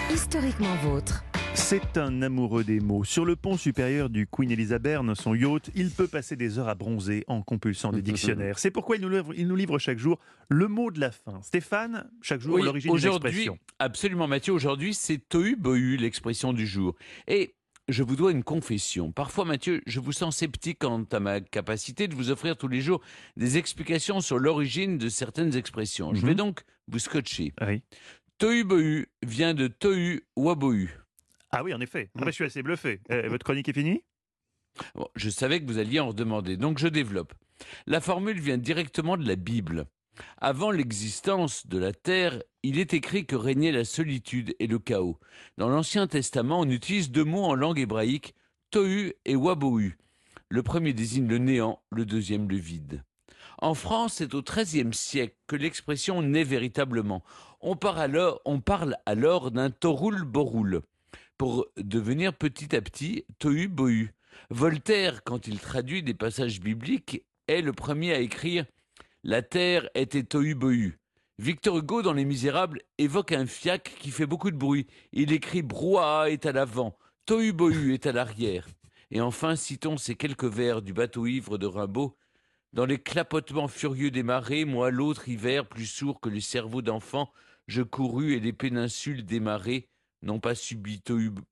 Historiquement vôtre. C'est un amoureux des mots. Sur le pont supérieur du Queen Elizabeth, son yacht, il peut passer des heures à bronzer en compulsant des dictionnaires. C'est pourquoi il nous livre chaque jour le mot de la fin. Stéphane, chaque jour, Oui, l'origine d'une aujourd'hui, expression. absolument Mathieu, aujourd'hui c'est tohu-bohu, l'expression du jour. Et je vous dois une confession. Parfois Mathieu, je vous sens sceptique quant à ma capacité de vous offrir tous les jours des explications sur l'origine de certaines expressions. Je vais donc vous scotcher. Oui. Tohu-bohu vient de tohu-wabohu. Ah oui, en effet. Moi, je suis assez bluffé. Votre chronique est finie ? Bon, je savais que vous alliez en redemander, donc je développe. La formule vient directement de la Bible. Avant l'existence de la terre, il est écrit que régnait la solitude et le chaos. Dans l'Ancien Testament, on utilise deux mots en langue hébraïque, tohu et wabohu. Le premier désigne le néant, le deuxième le vide. En France, c'est au XIIIe siècle que l'expression naît véritablement. On parle alors d'un toroul-boroul, pour devenir petit à petit tohu-bohu. Voltaire, quand il traduit des passages bibliques, est le premier à écrire « La terre était tohu-bohu ». Victor Hugo, dans Les Misérables, évoque un fiacre qui fait beaucoup de bruit. Il écrit « Brouhaha est à l'avant, tohu-bohu est à l'arrière ». Et enfin, citons ces quelques vers du bateau ivre de Rimbaud. « Dans les clapotements furieux des marées, moi l'autre hiver, plus sourd que les cerveaux d'enfants, je courus et les péninsules des marées n'ont pas subi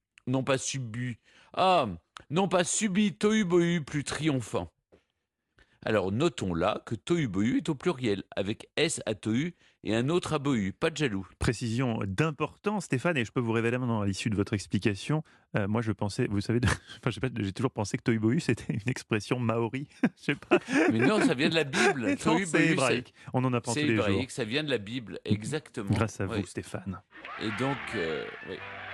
tohu-bohu plus triomphant. » Alors notons là que tohu-bohu est au pluriel, avec S à tohu et un autre à bohu, pas de jaloux. Précision d'importance, Stéphane, et je peux vous révéler maintenant à l'issue de votre explication. Moi, je pensais, vous savez, enfin, je sais pas, j'ai toujours pensé que tohu-bohu, c'était une expression maori. Je sais pas. Mais non, ça vient de la Bible. Non, Tohu-bohu, c'est hébraïque. On en apprend tous c'est les jours. hébraïque, ça vient de la Bible, exactement. Grâce à vous, Oui. Stéphane. Et donc, oui.